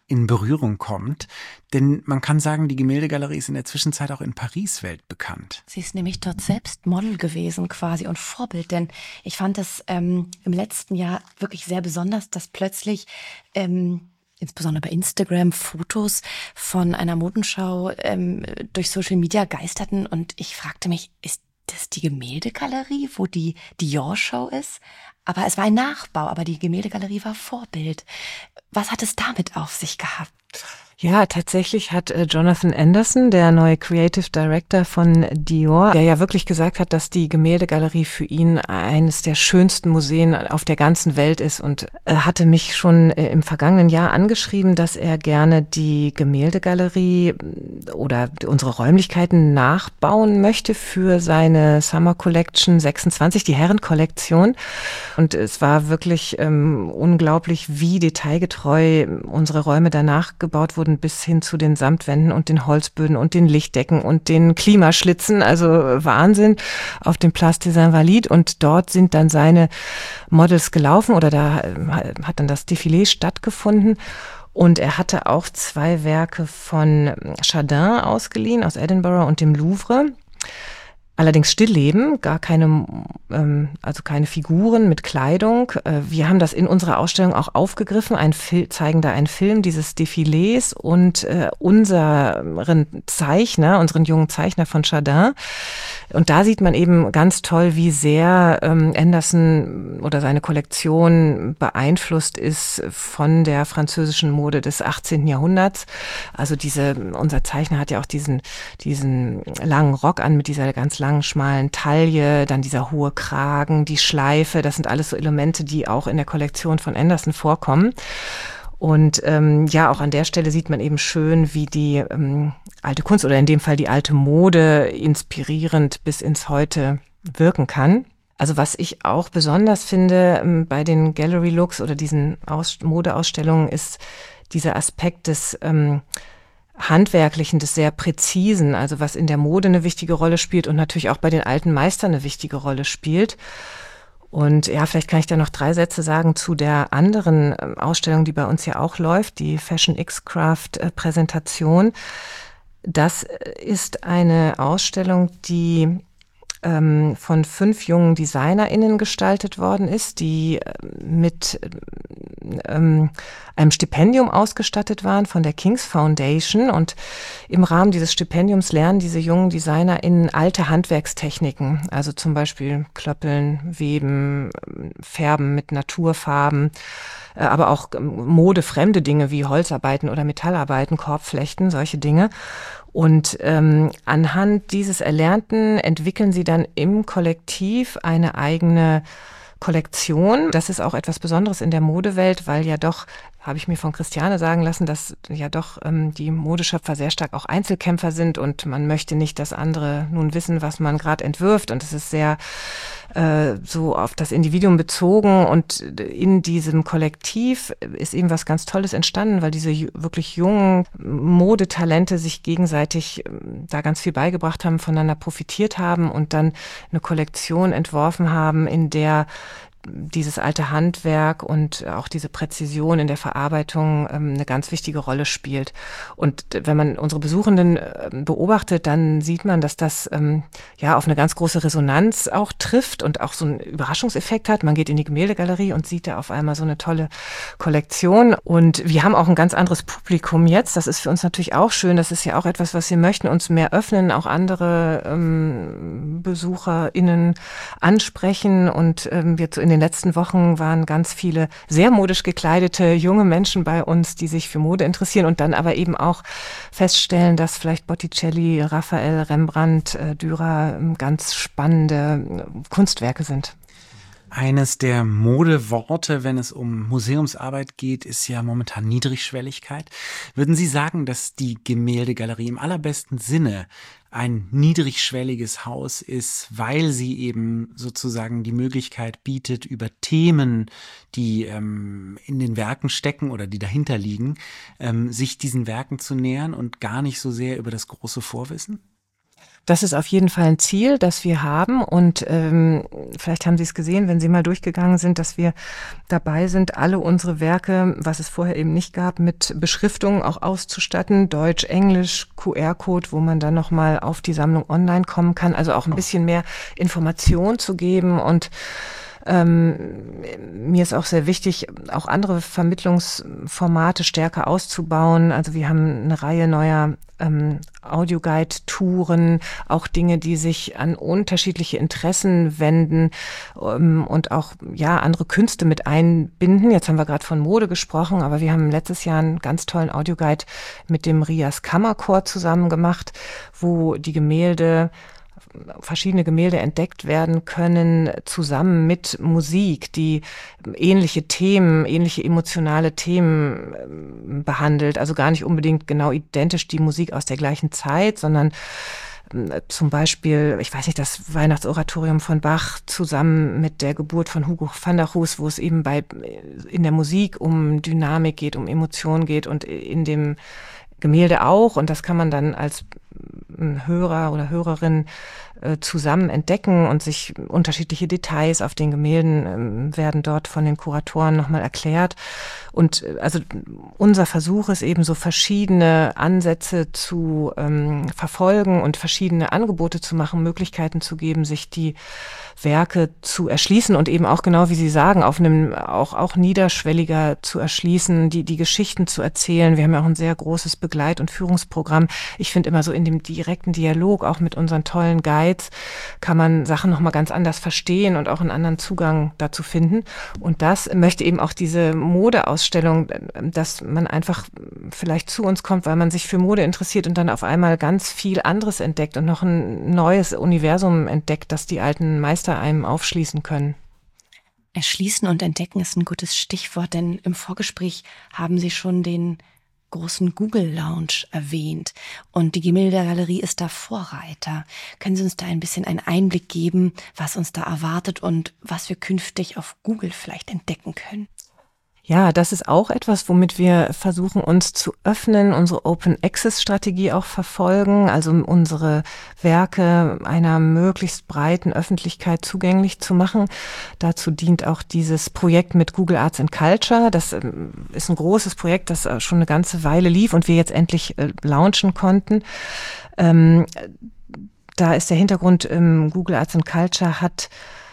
in Berührung kommt. Denn man kann sagen, die Gemäldegalerie ist in der Zwischenzeit auch in Paris weltbekannt. Sie ist nämlich dort selbst Model gewesen quasi und Vorbild. Denn ich fand es ähm, im letzten Jahr wirklich sehr besonders, dass plötzlich ähm, insbesondere bei Instagram Fotos von einer Modenschau ähm, durch Social Media geisterten. Und ich fragte mich, ist das die Gemäldegalerie, wo die Dior-Show ist? Aber es war ein Nachbau, aber die Gemäldegalerie war Vorbild. Was hat es damit auf sich gehabt? Ja, tatsächlich hat äh, Jonathan Anderson, der neue Creative Director von Dior, der ja wirklich gesagt hat, dass die Gemäldegalerie für ihn eines der schönsten Museen auf der ganzen Welt ist, und äh, hatte mich schon äh, im vergangenen Jahr angeschrieben, dass er gerne die Gemäldegalerie oder unsere Räumlichkeiten nachbauen möchte für seine Summer Collection sechsundzwanzig, die Herrenkollektion. Und es war wirklich ähm, unglaublich, wie detailgetreu unsere Räume danach gebaut wurden, bis hin zu den Samtwänden und den Holzböden und den Lichtdecken und den Klimaschlitzen. Also Wahnsinn, auf dem Place des Invalides. Und dort sind dann seine Models gelaufen, oder da hat dann das Defilé stattgefunden. Und er hatte auch zwei Werke von Chardin ausgeliehen, aus Edinburgh und dem Louvre. Allerdings Stillleben, gar keine, ähm, also keine Figuren mit Kleidung. Äh, wir haben das in unserer Ausstellung auch aufgegriffen, ein Fil- zeigen da einen Film dieses Defilés und äh, unseren Zeichner, unseren jungen Zeichner von Chardin. Und da sieht man eben ganz toll, wie sehr ähm, Anderson oder seine Kollektion beeinflusst ist von der französischen Mode des achtzehnten Jahrhunderts. Also diese, unser Zeichner hat ja auch diesen, diesen langen Rock an mit dieser ganz langen, schmalen Taille, dann dieser hohe Kragen, die Schleife, das sind alles so Elemente, die auch in der Kollektion von Anderson vorkommen. Und ähm, ja, auch an der Stelle sieht man eben schön, wie die ähm, alte Kunst oder in dem Fall die alte Mode inspirierend bis ins Heute wirken kann. Also was ich auch besonders finde ähm, bei den Gallery Looks oder diesen Aus- Modeausstellungen ist dieser Aspekt des ähm, Handwerklichen, des sehr Präzisen, also was in der Mode eine wichtige Rolle spielt und natürlich auch bei den alten Meistern eine wichtige Rolle spielt. Und ja, vielleicht kann ich da noch drei Sätze sagen zu der anderen Ausstellung, die bei uns ja auch läuft, die Fashion X-Craft Präsentation. Das ist eine Ausstellung, die ähm, von fünf jungen DesignerInnen gestaltet worden ist, die mit ähm, einem Stipendium ausgestattet waren von der King's Foundation. Und im Rahmen dieses Stipendiums lernen diese jungen DesignerInnen alte Handwerkstechniken, also zum Beispiel Klöppeln, Weben, Färben mit Naturfarben, aber auch modefremde Dinge wie Holzarbeiten oder Metallarbeiten, Korbflechten, solche Dinge. Und ähm, anhand dieses Erlernten entwickeln sie dann im Kollektiv eine eigene Kollektion. Das ist auch etwas Besonderes in der Modewelt, weil ja doch, habe ich mir von Christiane sagen lassen, dass ja doch ähm, die Modeschöpfer sehr stark auch Einzelkämpfer sind und man möchte nicht, dass andere nun wissen, was man gerade entwirft, und es ist sehr äh, so auf das Individuum bezogen, und in diesem Kollektiv ist eben was ganz Tolles entstanden, weil diese wirklich jungen Modetalente sich gegenseitig äh, da ganz viel beigebracht haben, voneinander profitiert haben und dann eine Kollektion entworfen haben, in der dieses alte Handwerk und auch diese Präzision in der Verarbeitung ähm, eine ganz wichtige Rolle spielt. Und wenn man unsere Besuchenden äh, beobachtet, dann sieht man, dass das ähm, ja auf eine ganz große Resonanz auch trifft und auch so einen Überraschungseffekt hat. Man geht in die Gemäldegalerie und sieht da auf einmal so eine tolle Kollektion. Und wir haben auch ein ganz anderes Publikum jetzt. Das ist für uns natürlich auch schön. Das ist ja auch etwas, was wir möchten, uns mehr öffnen, auch andere ähm, BesucherInnen ansprechen. Und ähm, wir in den letzten Wochen waren ganz viele sehr modisch gekleidete junge Menschen bei uns, die sich für Mode interessieren und dann aber eben auch feststellen, dass vielleicht Botticelli, Raphael, Rembrandt, äh, Dürer ganz spannende Kunstwerke sind. Eines der Modeworte, wenn es um Museumsarbeit geht, ist ja momentan Niedrigschwelligkeit. Würden Sie sagen, dass die Gemäldegalerie im allerbesten Sinne ein niedrigschwelliges Haus ist, weil sie eben sozusagen die Möglichkeit bietet, über Themen, die ähm, in den Werken stecken oder die dahinter liegen, ähm, sich diesen Werken zu nähern und gar nicht so sehr über das große Vorwissen? Das ist auf jeden Fall ein Ziel, das wir haben und ähm, vielleicht haben Sie es gesehen, wenn Sie mal durchgegangen sind, dass wir dabei sind, alle unsere Werke, was es vorher eben nicht gab, mit Beschriftungen auch auszustatten, Deutsch, Englisch, Q R-Code, wo man dann nochmal auf die Sammlung online kommen kann, also auch ein bisschen mehr Information zu geben und Ähm, mir ist auch sehr wichtig, auch andere Vermittlungsformate stärker auszubauen. Also wir haben eine Reihe neuer ähm, Audioguide-Touren, auch Dinge, die sich an unterschiedliche Interessen wenden ähm, und auch ja andere Künste mit einbinden. Jetzt haben wir gerade von Mode gesprochen, aber wir haben letztes Jahr einen ganz tollen Audioguide mit dem Rias Kammerchor zusammen gemacht, wo die Gemälde verschiedene Gemälde entdeckt werden können, zusammen mit Musik, die ähnliche Themen, ähnliche emotionale Themen behandelt. Also gar nicht unbedingt genau identisch die Musik aus der gleichen Zeit, sondern zum Beispiel, ich weiß nicht, das Weihnachtsoratorium von Bach zusammen mit der Geburt von Hugo van der Goes, wo es eben bei in der Musik um Dynamik geht, um Emotionen geht und in dem Gemälde auch. Und das kann man dann als Hörer oder Hörerin äh, zusammen entdecken und sich unterschiedliche Details auf den Gemälden äh, werden dort von den Kuratoren nochmal erklärt. Und äh, also unser Versuch ist eben so verschiedene Ansätze zu ähm, verfolgen und verschiedene Angebote zu machen, Möglichkeiten zu geben, sich die Werke zu erschließen und eben auch genau wie Sie sagen, auf einem auch, auch niederschwelliger zu erschließen, die, die Geschichten zu erzählen. Wir haben ja auch ein sehr großes Begleit- und Führungsprogramm. Ich finde immer so in dem direkten Dialog, auch mit unseren tollen Guides, kann man Sachen nochmal ganz anders verstehen und auch einen anderen Zugang dazu finden. Und das möchte eben auch diese Modeausstellung, dass man einfach vielleicht zu uns kommt, weil man sich für Mode interessiert und dann auf einmal ganz viel anderes entdeckt und noch ein neues Universum entdeckt, das die alten Meister einem aufschließen können. Erschließen und entdecken ist ein gutes Stichwort, denn im Vorgespräch haben Sie schon den großen Google Lounge erwähnt und die Gemäldegalerie ist da Vorreiter. Können Sie uns da ein bisschen einen Einblick geben, was uns da erwartet und was wir künftig auf Google vielleicht entdecken können? Ja, das ist auch etwas, womit wir versuchen, uns zu öffnen, unsere Open-Access-Strategie auch verfolgen, also unsere Werke einer möglichst breiten Öffentlichkeit zugänglich zu machen. Dazu dient auch dieses Projekt mit Google Arts and Culture. Das ist ein großes Projekt, das schon eine ganze Weile lief und wir jetzt endlich launchen konnten. Ähm, da ist der Hintergrund, ähm, Google Arts and Culture hat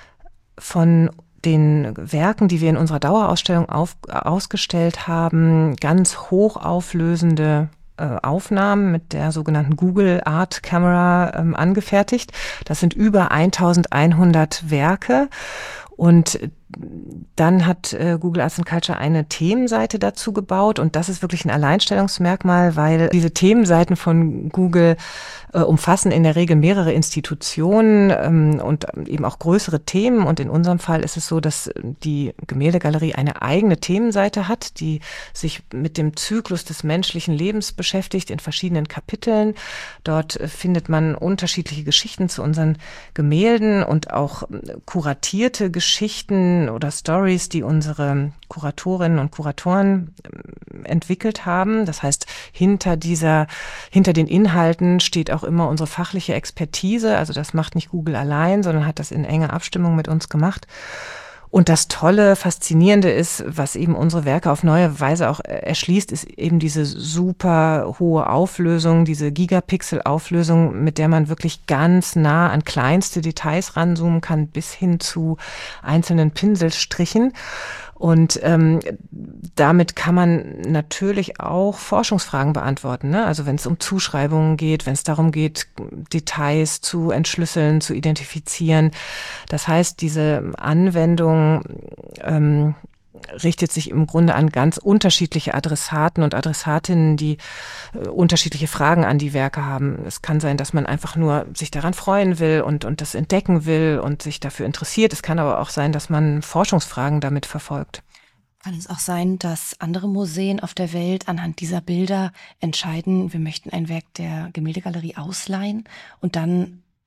von den Werken, die wir in unserer Dauerausstellung auf, ausgestellt haben, ganz hochauflösende äh, Aufnahmen mit der sogenannten Google Art Camera ähm, angefertigt. Das sind über eintausendeinhundert Werke und dann hat äh, Google Arts and Culture eine Themenseite dazu gebaut und das ist wirklich ein Alleinstellungsmerkmal, weil diese Themenseiten von Google äh, umfassen in der Regel mehrere Institutionen ähm, und eben auch größere Themen und in unserem Fall ist es so, dass die Gemäldegalerie eine eigene Themenseite hat, die sich mit dem Zyklus des menschlichen Lebens beschäftigt in verschiedenen Kapiteln. Dort äh, findet man unterschiedliche Geschichten zu unseren Gemälden und auch äh, kuratierte Geschichten oder Stories, die unsere Kuratorinnen und Kuratoren entwickelt haben. Das heißt, hinter dieser, hinter den Inhalten steht auch immer unsere fachliche Expertise. Also das macht nicht Google allein, sondern hat das in enger Abstimmung mit uns gemacht. Und das Tolle, Faszinierende ist, was eben unsere Werke auf neue Weise auch erschließt, ist eben diese super hohe Auflösung, diese Gigapixel-Auflösung, mit der man wirklich ganz nah an kleinste Details ranzoomen kann, bis hin zu einzelnen Pinselstrichen. Und ähm, damit kann man natürlich auch Forschungsfragen beantworten, ne? Also wenn es um Zuschreibungen geht, wenn es darum geht, Details zu entschlüsseln, zu identifizieren. Das heißt, diese Anwendung ähm, richtet sich im Grunde an ganz unterschiedliche Adressaten und Adressatinnen, die äh, unterschiedliche Fragen an die Werke haben. Es kann sein, dass man einfach nur sich daran freuen will und, und das entdecken will und sich dafür interessiert. Es kann aber auch sein, dass man Forschungsfragen damit verfolgt. Kann es auch sein, dass andere Museen auf der Welt anhand dieser Bilder entscheiden, wir möchten ein Werk der Gemäldegalerie ausleihen und dann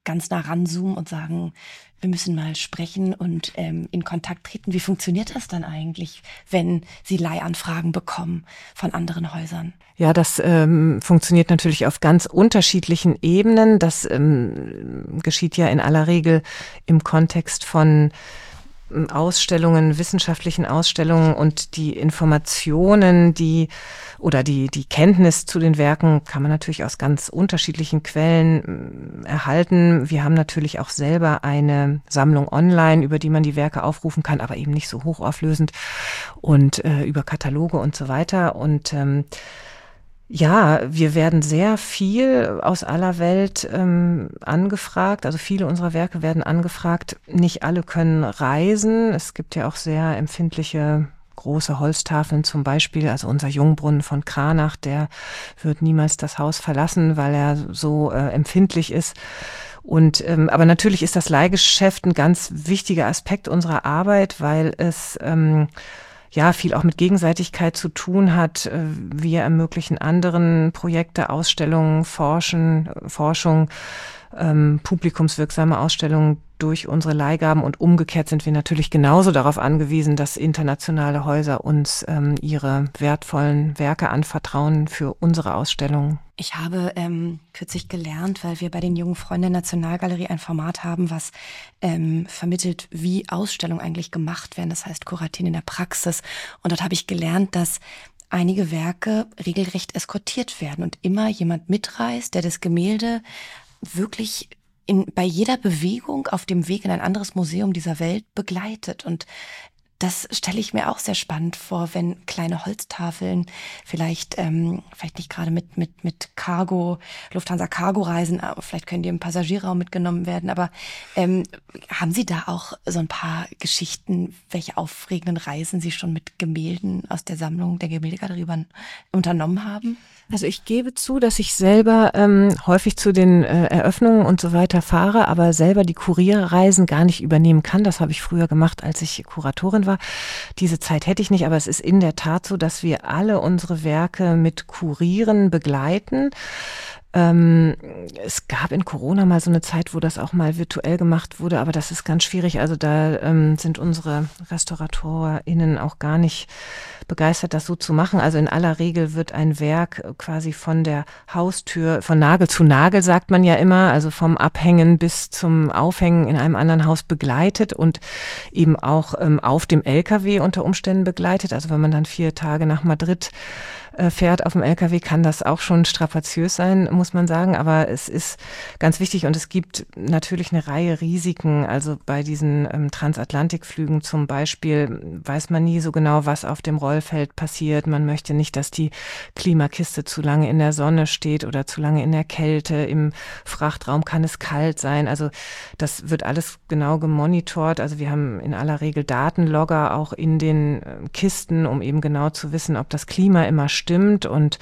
ganz nah ranzoomen und sagen, wir müssen mal sprechen und ähm, in Kontakt treten. Wie funktioniert das dann eigentlich, wenn Sie Leihanfragen bekommen von anderen Häusern? Ja, das ähm, funktioniert natürlich auf ganz unterschiedlichen Ebenen. Das ähm, geschieht ja in aller Regel im Kontext von Ausstellungen, wissenschaftlichen Ausstellungen, und die Informationen, die oder die die Kenntnis zu den Werken kann man natürlich aus ganz unterschiedlichen Quellen erhalten. Wir haben natürlich auch selber eine Sammlung online, über die man die Werke aufrufen kann, aber eben nicht so hochauflösend, und äh, über Kataloge und so weiter. Und ähm, ja, wir werden sehr viel aus aller Welt ähm, angefragt. Also viele unserer Werke werden angefragt. Nicht alle können reisen. Es gibt ja auch sehr empfindliche große Holztafeln zum Beispiel. Also unser Jungbrunnen von Kranach, der wird niemals das Haus verlassen, weil er so äh, empfindlich ist. Und ähm, aber natürlich ist das Leihgeschäft ein ganz wichtiger Aspekt unserer Arbeit, weil es ähm, ja viel auch mit Gegenseitigkeit zu tun hat. Wir ermöglichen anderen Projekte, Ausstellungen, Forschen, Forschung, ähm, publikumswirksame Ausstellungen durch unsere Leihgaben, und umgekehrt sind wir natürlich genauso darauf angewiesen, dass internationale Häuser uns ähm, ihre wertvollen Werke anvertrauen für unsere Ausstellungen. Ich habe ähm, kürzlich gelernt, weil wir bei den Jungen Freunden der Nationalgalerie ein Format haben, was ähm, vermittelt, wie Ausstellungen eigentlich gemacht werden. Das heißt Kuratieren in der Praxis. Und dort habe ich gelernt, dass einige Werke regelrecht eskortiert werden und immer jemand mitreist, der das Gemälde wirklich in, bei jeder Bewegung auf dem Weg in ein anderes Museum dieser Welt begleitet. Und das stelle ich mir auch sehr spannend vor, wenn kleine Holztafeln vielleicht, ähm, vielleicht nicht gerade mit, mit, mit Cargo, Lufthansa Cargo reisen, aber vielleicht können die im Passagierraum mitgenommen werden. Aber ähm, haben Sie da auch so ein paar Geschichten, welche aufregenden Reisen Sie schon mit Gemälden aus der Sammlung der Gemäldegalerie unternommen haben? Also ich gebe zu, dass ich selber ähm, häufig zu den äh, Eröffnungen und so weiter fahre, aber selber die Kurierreisen gar nicht übernehmen kann. Das habe ich früher gemacht, als ich Kuratorin war. Diese Zeit hätte ich nicht, aber es ist in der Tat so, dass wir alle unsere Werke mit Kurieren begleiten. Ähm, es gab in Corona mal so eine Zeit, wo das auch mal virtuell gemacht wurde, aber das ist ganz schwierig. Also da ähm, sind unsere RestauratorInnen auch gar nicht begeistert, das so zu machen. Also in aller Regel wird ein Werk quasi von der Haustür, von Nagel zu Nagel, sagt man ja immer, also vom Abhängen bis zum Aufhängen in einem anderen Haus begleitet und eben auch ähm, auf dem L K W unter Umständen begleitet. Also wenn man dann vier Tage nach Madrid fährt auf dem L K W, kann das auch schon strapaziös sein, muss man sagen. Aber es ist ganz wichtig, und es gibt natürlich eine Reihe Risiken. Also bei diesen ähm, Transatlantikflügen zum Beispiel weiß man nie so genau, was auf dem Rollfeld passiert. Man möchte nicht, dass die Klimakiste zu lange in der Sonne steht oder zu lange in der Kälte. Im Frachtraum kann es kalt sein. Also das wird alles genau gemonitort. Also wir haben in aller Regel Datenlogger auch in den äh, Kisten, um eben genau zu wissen, ob das Klima immer stimmt. Stimmt und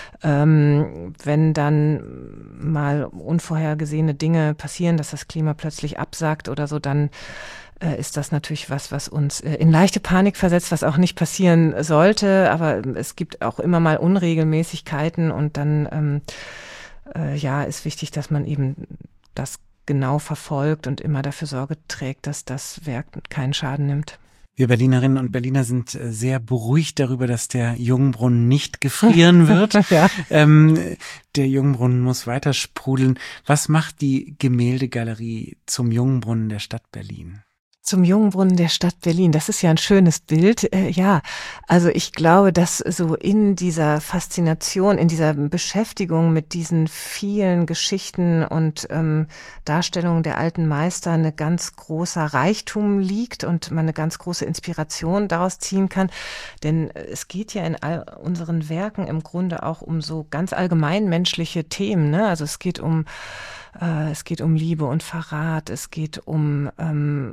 ähm, wenn dann mal unvorhergesehene Dinge passieren, dass das Klima plötzlich absackt oder so, dann äh, ist das natürlich was, was uns äh, in leichte Panik versetzt, was auch nicht passieren sollte. Aber es gibt auch immer mal Unregelmäßigkeiten, und dann ähm, äh, ja, ist wichtig, dass man eben das genau verfolgt und immer dafür Sorge trägt, dass das Werk keinen Schaden nimmt. Wir Berlinerinnen und Berliner sind sehr beruhigt darüber, dass der Jungbrunnen nicht gefrieren wird. Ja. ähm, der Jungbrunnen muss weiter sprudeln. Was macht die Gemäldegalerie zum Jungbrunnen der Stadt Berlin? Zum Jungbrunnen der Stadt Berlin, das ist ja ein schönes Bild. Äh, ja, also ich glaube, dass so in dieser Faszination, in dieser Beschäftigung mit diesen vielen Geschichten und ähm, Darstellungen der alten Meister eine ganz großer Reichtum liegt und man eine ganz große Inspiration daraus ziehen kann. Denn es geht ja in all unseren Werken im Grunde auch um so ganz allgemeinmenschliche Themen, ne? Also es geht um Es geht um Liebe und Verrat, es geht um, ähm,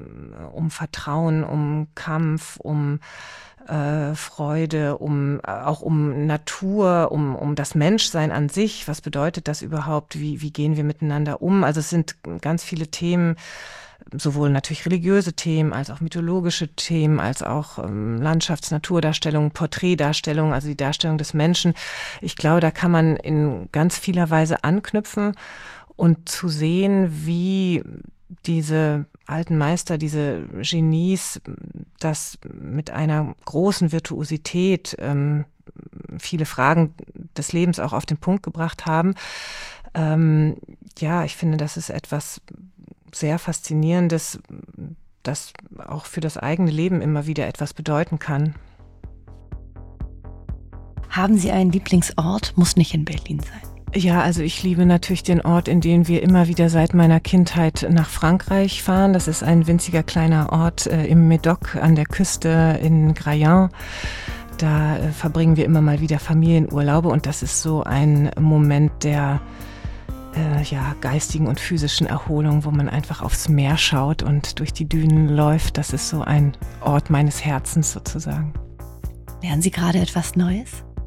um Vertrauen, um Kampf, um äh, Freude, um auch um Natur, um, um das Menschsein an sich. Was bedeutet das überhaupt? Wie, wie gehen wir miteinander um? Also es sind ganz viele Themen, sowohl natürlich religiöse Themen, als auch mythologische Themen, als auch ähm, Landschafts-Naturdarstellungen, Porträtdarstellungen, also die Darstellung des Menschen. Ich glaube, da kann man in ganz vieler Weise anknüpfen. und zu sehen, wie diese alten Meister, diese Genies, das mit einer großen Virtuosität ähm, viele Fragen des Lebens auch auf den Punkt gebracht haben. Ähm, ja, ich finde, das ist etwas sehr Faszinierendes, das auch für das eigene Leben immer wieder etwas bedeuten kann. Haben Sie einen Lieblingsort? Muss nicht in Berlin sein. Ja, also ich liebe natürlich den Ort, in den wir immer wieder seit meiner Kindheit nach Frankreich fahren. Das ist ein winziger kleiner Ort äh, im Médoc an der Küste in Graillens. Da äh, verbringen wir immer mal wieder Familienurlaube und das ist so ein Moment der äh, ja, geistigen und physischen Erholung, wo man einfach aufs Meer schaut und durch die Dünen läuft. Das ist so ein Ort meines Herzens sozusagen. Lernen Sie gerade etwas Neues?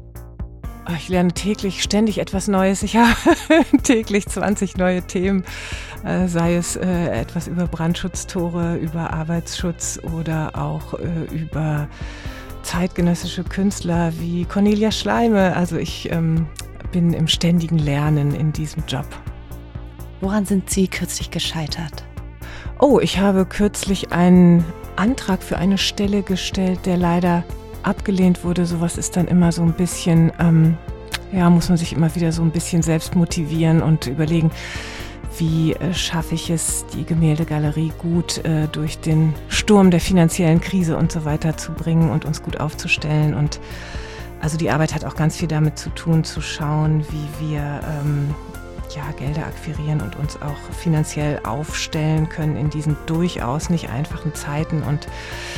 Ich lerne täglich ständig etwas Neues. Ich habe täglich zwanzig neue Themen, äh, sei es äh, etwas über Brandschutztore, über Arbeitsschutz oder auch äh, über zeitgenössische Künstler wie Cornelia Schleime. Also ich ähm, bin im ständigen Lernen in diesem Job. Woran sind Sie kürzlich gescheitert? Oh, ich habe kürzlich einen Antrag für eine Stelle gestellt, der leider abgelehnt wurde. Sowas ist dann immer so ein bisschen, ähm, ja, muss man sich immer wieder so ein bisschen selbst motivieren und überlegen, wie äh, schaffe ich es, die Gemäldegalerie gut äh, durch den Sturm der finanziellen Krise und so weiter zu bringen und uns gut aufzustellen. Und also die Arbeit hat auch ganz viel damit zu tun, zu schauen, wie wir ähm, ja, Gelder akquirieren und uns auch finanziell aufstellen können in diesen durchaus nicht einfachen Zeiten. Und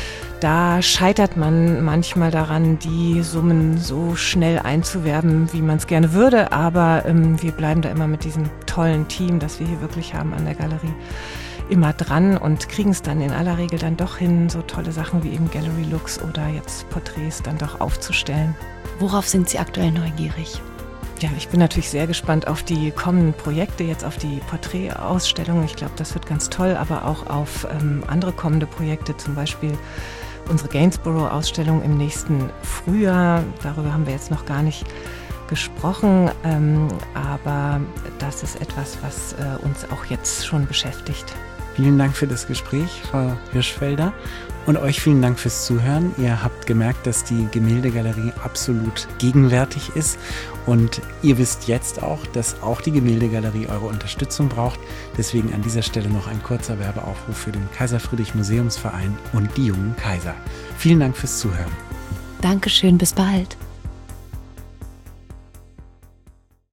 da scheitert man manchmal daran, die Summen so schnell einzuwerben, wie man es gerne würde. Aber ähm, wir bleiben da immer mit diesem tollen Team, das wir hier wirklich haben an der Galerie, immer dran und kriegen es dann in aller Regel dann doch hin, so tolle Sachen wie eben Gallery Looks oder jetzt Porträts dann doch aufzustellen. Worauf sind Sie aktuell neugierig? Ja, ich bin natürlich sehr gespannt auf die kommenden Projekte, jetzt auf die Porträtausstellung. Ich glaube, das wird ganz toll, aber auch auf ähm, andere kommende Projekte, zum Beispiel unsere Gainsborough-Ausstellung im nächsten Frühjahr. Darüber haben wir jetzt noch gar nicht gesprochen, ähm, aber das ist etwas, was äh, uns auch jetzt schon beschäftigt. Vielen Dank für das Gespräch, Frau Hirschfelder. Und euch vielen Dank fürs Zuhören. Ihr habt gemerkt, dass die Gemäldegalerie absolut gegenwärtig ist. Und ihr wisst jetzt auch, dass auch die Gemäldegalerie eure Unterstützung braucht. Deswegen an dieser Stelle noch ein kurzer Werbeaufruf für den Kaiser Friedrich Museumsverein und die jungen Kaiser. Vielen Dank fürs Zuhören. Dankeschön, bis bald.